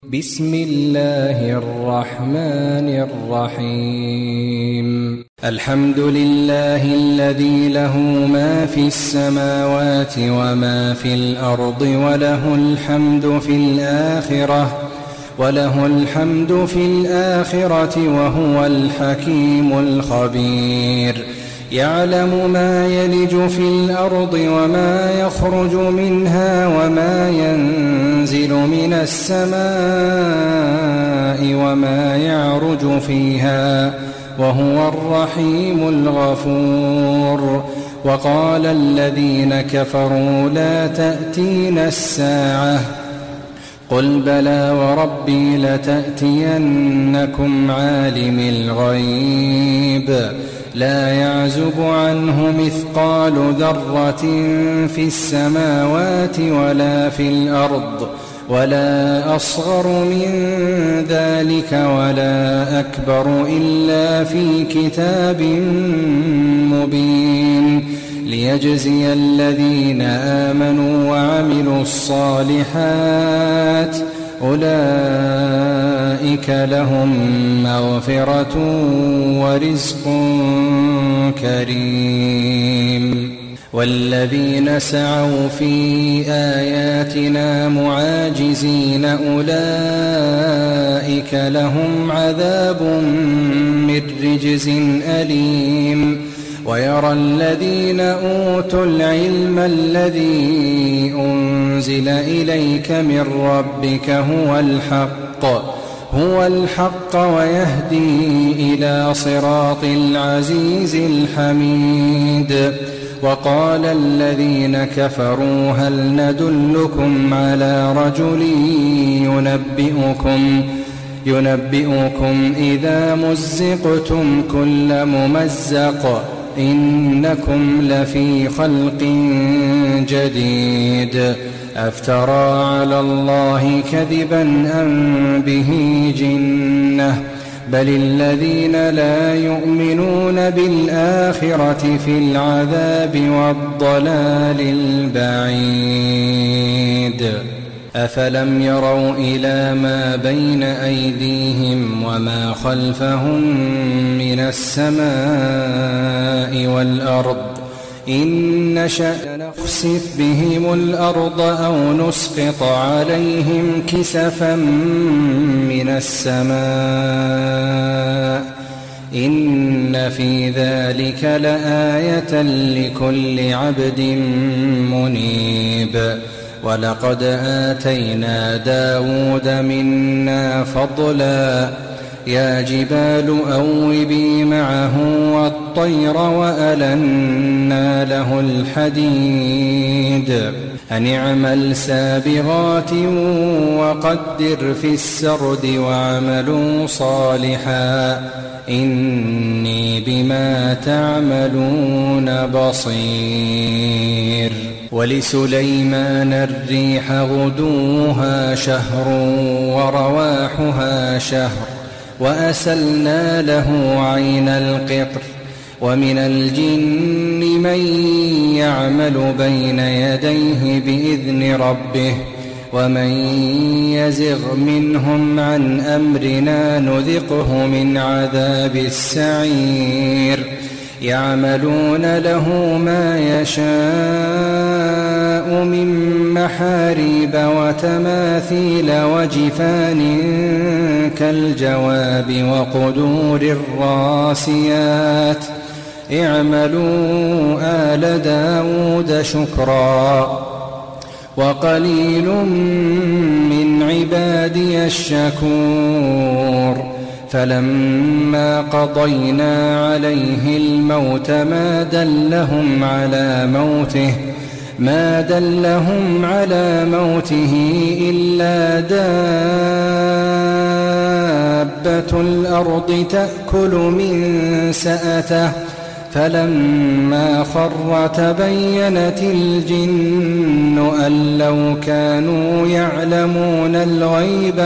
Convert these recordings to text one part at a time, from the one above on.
بسم الله الرحمن الرحيم. الحمد لله الذي له ما في السماوات وما في الأرض وله الحمد في الآخرة وهو الحكيم الخبير. يعلم ما يلج في الأرض وما يخرج منها وما ينزل من السماء وما يعرج فيها وهو الرحيم الغفور. وقال الذين كفروا لا تأتينا الساعة قل بلى وربي لتأتينكم عالم الغيب لا يعزب عنه مثقال ذرة في السماوات ولا في الأرض ولا أصغر من ذلك ولا أكبر إلا في كتاب مبين ليجزي الذين آمنوا وعملوا الصالحات أولئك لهم مغفرة ورزق كريم. والذين سعوا في آياتنا معاجزين أولئك لهم عذاب من رجز أليم. ويرى الذين أوتوا العلم الذي أنزل إليك من ربك هو الحق ويهدي إلى صراط العزيز الحميد. وقال الذين كفروا هل ندلكم على رجل ينبئكم إذا مزقتم كل ممزق إنكم لفي خلق جديد أفترى على الله كذبا أم به جنة بل الذين لا يؤمنون بالآخرة في العذاب والضلال البعيد. أفلم يروا إلى ما بين أيديهم وما خلفهم من السماء والأرض إن نشأ نخسف بهم الأرض أو نسقط عليهم كسفا من السماء إن في ذلك لآية لكل عبد منيب. ولقد آتينا داود منا فضلا يا جبال أوبي معه والطير وألنا له الحديد أن اعمل سابغات وقدر في السرد واعملوا صالحا إني بما تعملون بصير. ولسليمان الريح غدوها شهر ورواحها شهر وأسلنا له عين القطر. ومن الجن من يعمل بين يديه بإذن ربه ومن يزغ منهم عن أمرنا نذقه من عذاب السعير. يعملون له ما يشاء من محاريب وتماثيل وجفان كالجواب وقدور الراسيات اعملوا آل داود شكرا وقليل من عبادي الشكور. فلما قضينا عليه الموت ما دلهم على موته إلا دابة الأرض تأكل من سأته فلما خر تبينت الجن أن لو كانوا يعلمون الغيب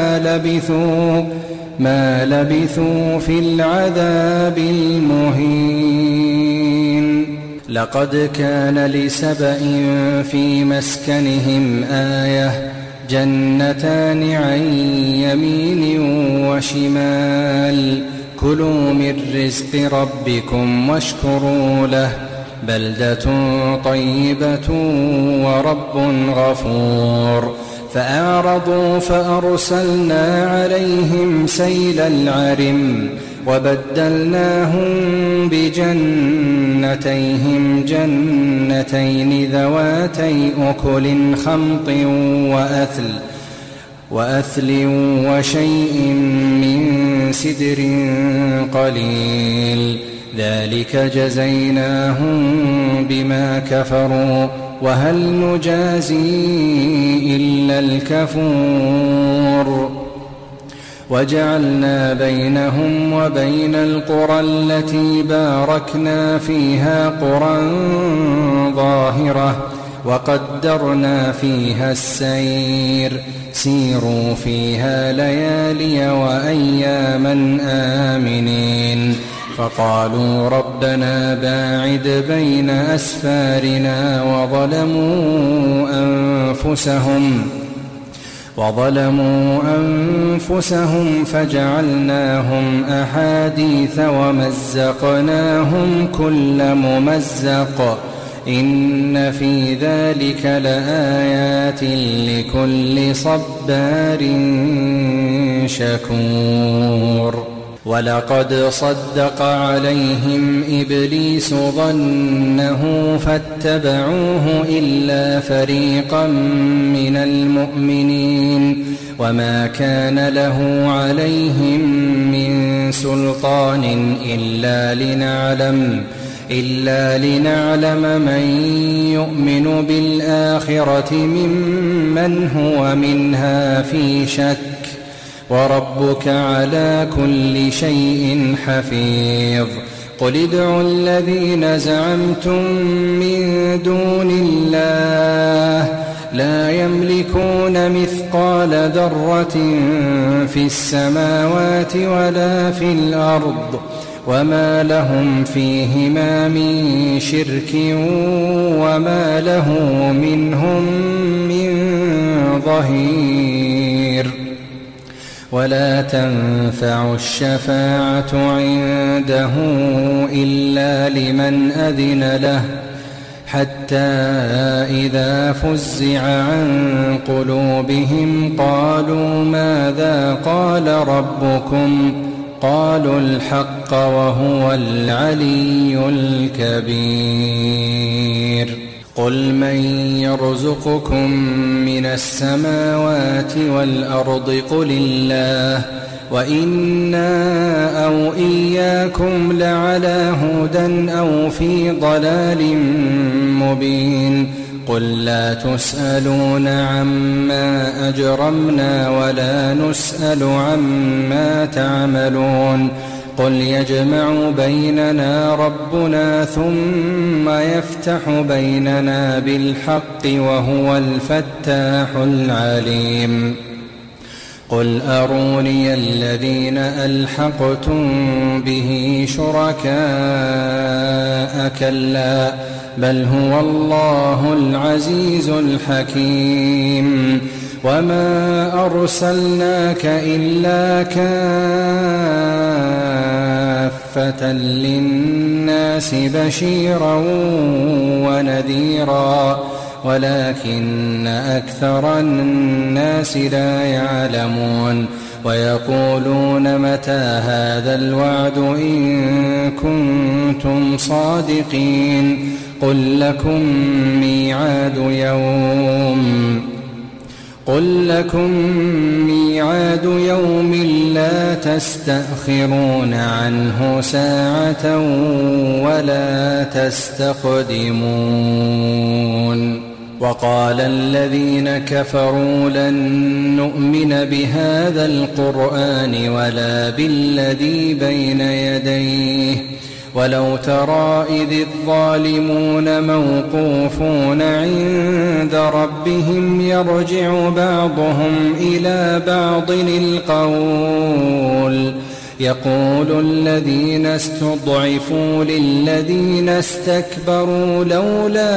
ما لبثوا في العذاب المهين. لقد كان لسبإ في مسكنهم آية جنتان عن يمين وشمال كلوا من رزق ربكم واشكروا له بلدة طيبة ورب غفور فأعرضوا فأرسلنا عليهم سيل العرم وبدلناهم بجنتيهم جنتين ذواتي أكل خمط وأثل وشيء من سدر قليل ذلك جزيناهم بما كفروا وهل نجازي إلا الكفور وجعلنا بينهم وبين القرى التي باركنا فيها قرى ظاهرة وقدرنا فيها السير سيروا فيها ليالي وأياما آمنين فقالوا ربنا باعد بين أسفارنا وظلموا أنفسهم فجعلناهم أحاديث ومزقناهم كل ممزق إن في ذلك لآيات لكل صبار شكور ولقد صدق عليهم إبليس ظنه فاتبعوه إلا فريقا من المؤمنين وما كان له عليهم من سلطان إلا لنعلم من يؤمن بالآخرة ممن هو منها في شك وربك على كل شيء حفيظ قل ادعوا الذين زعمتم من دون الله لا يملكون مثقال ذرة في السماوات ولا في الأرض وما لهم فيهما من شرك وما له منهم من ظهير ولا تنفع الشفاعة عنده إلا لمن أذن له حتى إذا فزع عن قلوبهم قالوا ماذا قال ربكم قالوا الحق وهو العلي الكبير قل من يرزقكم من السماوات والأرض قل الله وإنا أو إياكم لعلى هدى أو في ضلال مبين قل لا تسألون عما أجرمنا ولا نسأل عما تعملون قل يجمع بيننا ربنا ثم يفتح بيننا بالحق وهو الفتاح العليم قل أروني الذين ألحقتم به شركاء كلا بل هو الله العزيز الحكيم وما أرسلناك إلا كافة للناس بشيرا ونذيرا ولكن أكثر الناس لا يعلمون ويقولون متى هذا الوعد إن كنتم صادقين قل لكم ميعاد يوم لا تستأخرون عنه ساعة ولا تستقدمون وقال الذين كفروا لن نؤمن بهذا القرآن ولا بالذي بين يديه ولو ترى إذ الظالمون موقوفون عند ربهم يرجع بعضهم إلى بعض يقول الذين استضعفوا للذين استكبروا لولا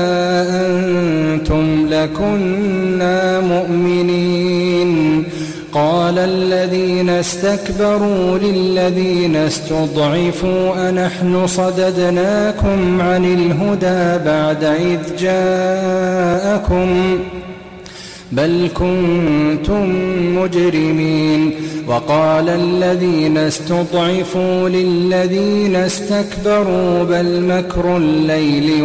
أنتم لكنا مؤمنين قال الذين استكبروا للذين استضعفوا أنحن صددناكم عن الهدى بعد إذ جاءكم بل كنتم مجرمين وقال الذين استضعفوا للذين استكبروا بل مكر الليل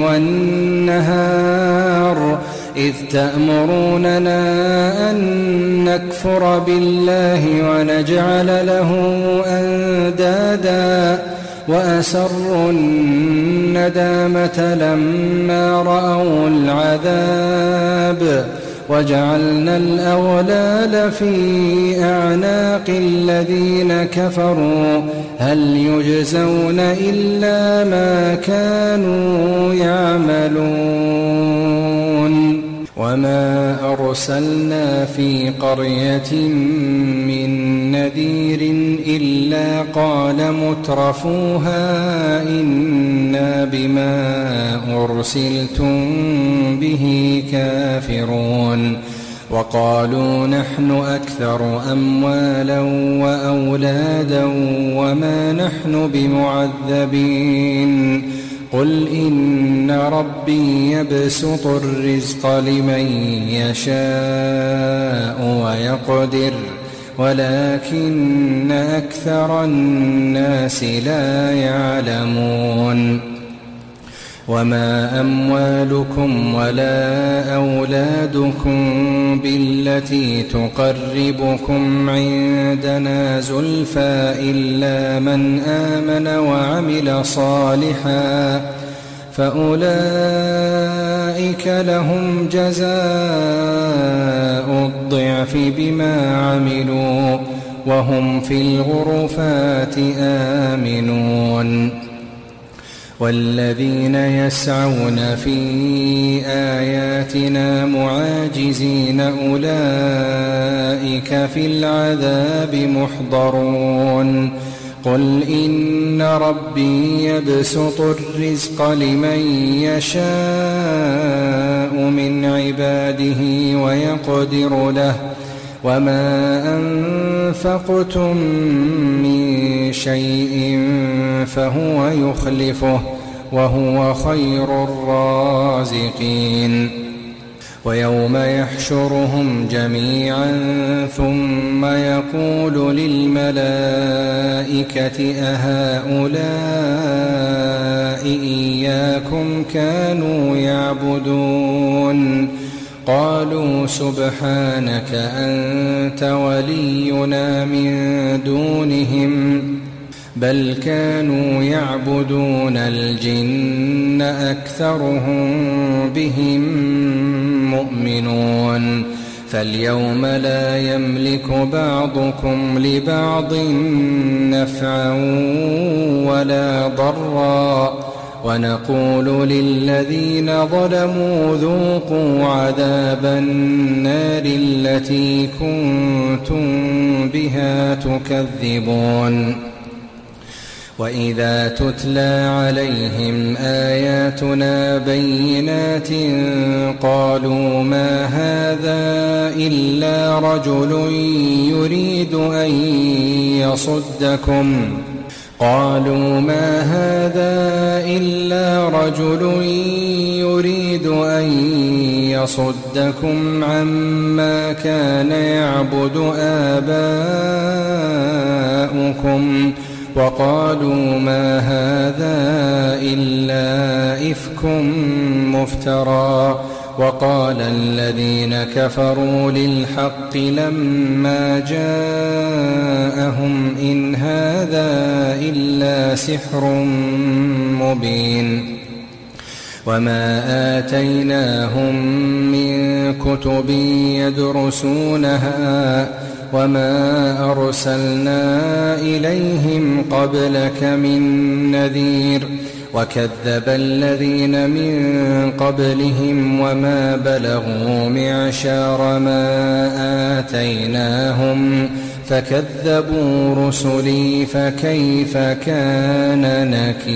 والنهار إذ تأمروننا أن نكفر بالله ونجعل له أندادا وأسروا الندامة لما رأوا العذاب وجعلنا الأغلال في أعناق الذين كفروا هل يجزون إلا ما كانوا يعملون وما أرسلنا في قرية من نذير إلا قال مترفوها إنا بما أرسلتم به كافرون وقالوا نحن أكثر أموالا وأولادا وما نحن بمعذبين قل إن ربي يبسط الرزق لمن يشاء ويقدر ولكن أكثر الناس لا يعلمون وما أموالكم ولا أولادكم بالتي تقربكم عندنا زلفى إلا من آمن وعمل صالحا فأولئك لهم جزاء الضعف بما عملوا وهم في الغرفات آمنون والذين يسعون في آياتنا معاجزين أولئك في العذاب محضرون قل إن ربي يبسط الرزق لمن يشاء من عباده ويقدر له وما أنفقتم من شيء فهو يخلفه وهو خير الرازقين ويوم يحشرهم جميعا ثم يقول للملائكة أهؤلاء إياكم كانوا يعبدون قالوا سبحانك أنت ولينا من دونهم بل كانوا يعبدون الجن أكثرهم بهم مؤمنون فاليوم لا يملك بعضكم لبعض نفعا ولا ضرا ونقول للذين ظلموا ذوقوا عذاب النار التي كنتم بها تكذبون وإذا تتلى عليهم آياتنا بينات قالوا ما هذا إلا رجل يريد أن يصدكم عما كان يعبد آباؤكم وقالوا ما هذا إلا إفك مفترى وقال الذين كفروا للحق لما جاءهم إن هذا إلا سحر مبين وما آتيناهم من كتب يدرسونها وما أرسلنا إليهم قبلك من نذير وكذب الذين من قبلهم وما بلغوا معشار ما آتيناهم فكذبوا رسلي فكيف كان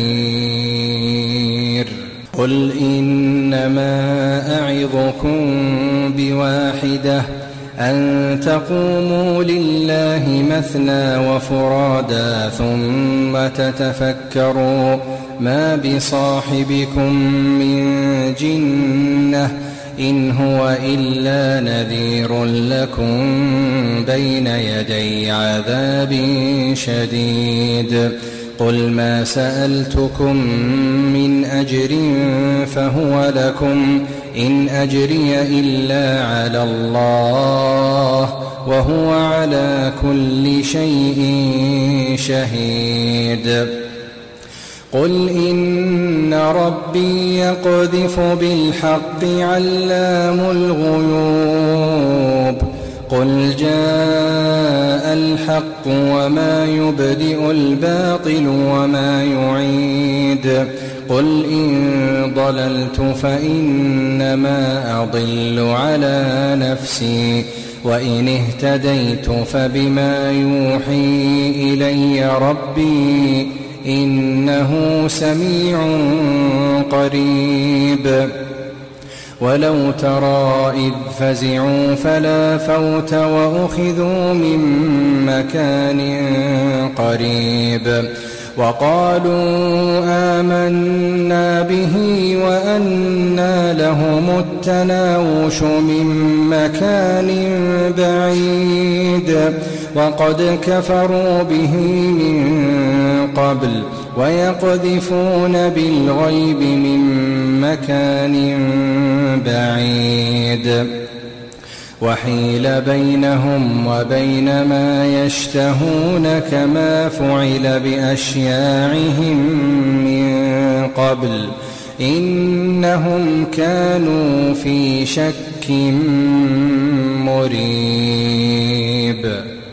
نكير قل إنما أعظكم بواحدة أن تقوموا لله مثنى وفرادا ثم تتفكروا ما بصاحبكم من جنة إن هو إلا نذير لكم بين يدي عذاب شديد قل ما سألتكم من أجر فهو لكم إن أجري إلا على الله وهو على كل شيء شهيد قل إن ربي يقذف بالحق علام الغيوب قل جاء الحق وما يبدئ الباطل وما يعيد قل إن ضللت فإنما أضل على نفسي وإن اهتديت فبما يوحي إلي ربي إنه سميع قريب ولو ترى إذ فزعوا فلا فوت وأخذوا من مكان قريب وقالوا آمنا به وأنى لهم التناوش من مكان بعيد وقد كفروا به من قبل ويقذفون بالغيب من مكان بعيد وحيل بينهم وبين ما يشتهون كما فعل بأشياعهم من قبل إنهم كانوا في شك مريب.